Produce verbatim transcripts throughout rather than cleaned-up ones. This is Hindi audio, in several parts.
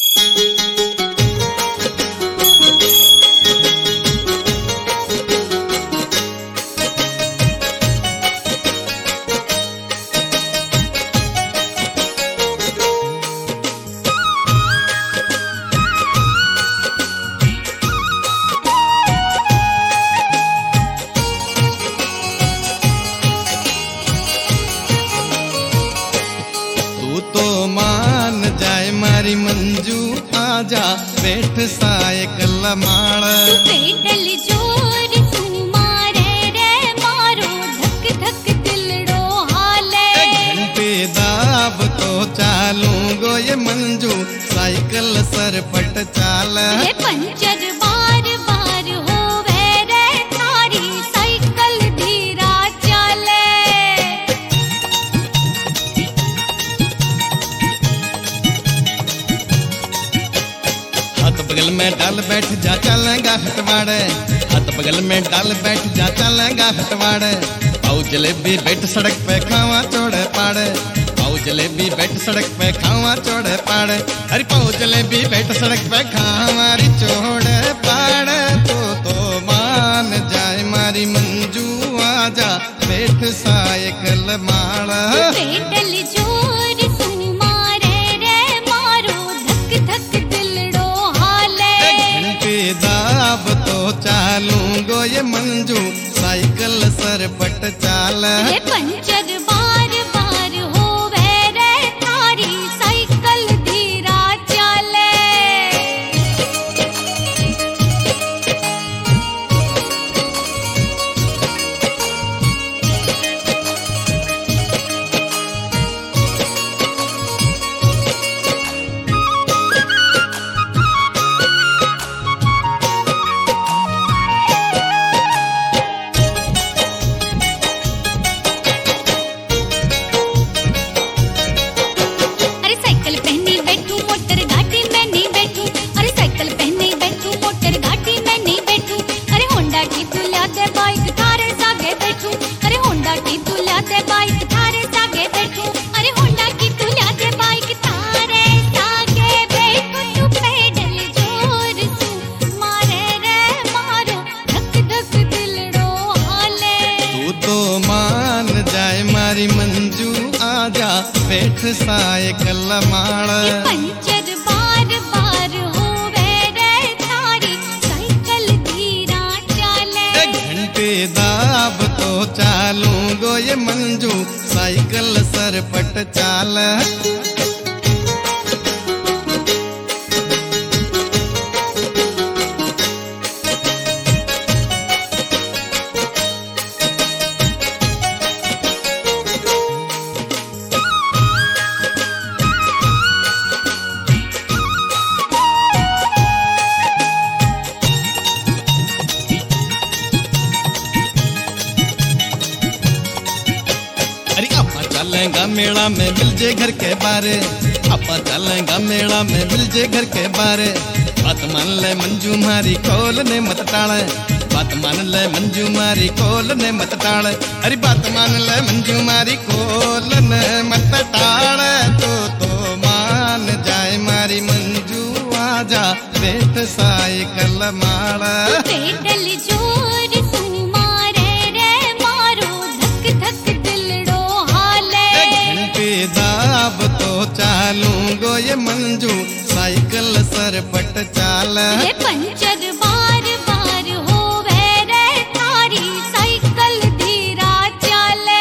मारी मंजू आजा बैठ साइकिल माड़ पेडल जोर तू मारे रे मारो धक धक दिलड़ो हाले घंटे दाब तो चालू गो ये मंजू साइकिल सरपट चाल ये पंचर बार बार होवे रे थारी साइकिल धीरा चले हाथ बगल में डाल बैठ जा चलेगा हटवाड़े हाथ बगल में डाल बैठ जा चलेगा हटवाड़े पाऊ जलेबी बैठ सड़क पे खावा चौड़े पाड़े पाऊ जलेबी बैठ सड़क पे खावा चौड़े पाड़े अरे पाऊ जलेबी बैठ सड़क पे खावारी चौड़े पाड़े तो तो मान जाए मारी मंजू आजा बैठ साइकिल माड़ा पेडल जोर तू मारे रे मारो धक धक दिलड़ो हाले घंटे दाब तो चालू गो ये मंजू साइकिल सरपट चाल ये पंचर बार बार होवे रे थारी साइकिल धीरा चले अरे साइकिल पहनी बैठू मोटर गाड़ी में नहीं बैठू अरे साइकिल पहनी बैठू मोटर गाड़ी में नहीं बैठू अरे होंडा की तू लाते बाइक थारे सागे बैठू अरे होंडा की तू लाते बाइक थारे सागे बैठू अरे होंडा की तू लाते बाइक थारे सागे बैठू तू पेडल जोर तू मारे रे मारो धक धक दिलड़ो हाले तू तो मान जाए मारी मंजू आजा बैठ साइकिल माड़ पंचर बार बार होवे रे थारी साइकिल धीरा चले घंटे दाब तो चालू गो ये मंजू साइकिल सरपट चाल अरे अपा चलेगा मेला में मिल जे घर के बारे अपा चलेगा मेला में मिल जे घर के बारे बात मान ले मंजू मारी खोल ने मत टाले बात मान ले मंजू मारी खोल ने मत टाले अरे बात मान ले मंजू मारी खोल ने मत टाले तो तो मान जाए मारी मंजू आजा बैठ साइकिल माड़ा पेडल जोर तू मारे रे मारो धक धक दिलड़ो हाले घंटे दाब तो चालू गो ये मंजू साइकिल सरपट चाल ये पंचर बार बार होवे रे थारी साइकिल धीरा चले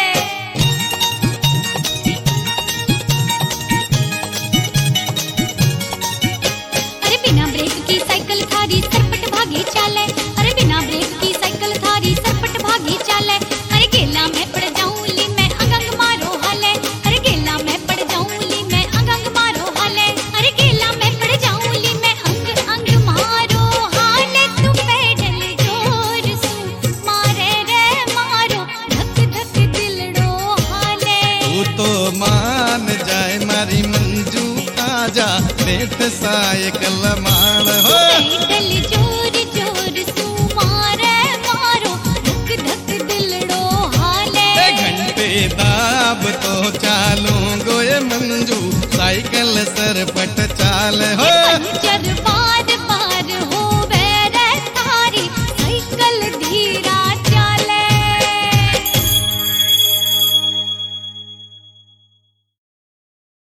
अरे बिना ब्रेक की साइकिल थारी सरपट भागी चाले अरे बिना ब्रेक की साइकिल थारी सरपट भागी चाले अरे गेला में पड़ जाऊं ली मैं अंगंग मारो हाले अरे गेला में पड़ जाऊं ली मैं अंगंग मारो हाले अरे गेला में पड़ जाऊं ली मैं अंग अंग मारो हाले तू पेडल जोर सू मारे रे मारो धक धक दिलड़ो हाले तू तो मान जाए मारी मंजू आजा बैठ साइकिल माड़ हो पेडल जोर जोर सू मारे मारो धक धक दिलड़ो हाले घंटे दाब तो चालू गो ये मंजू साइकिल सरपट चाल हो।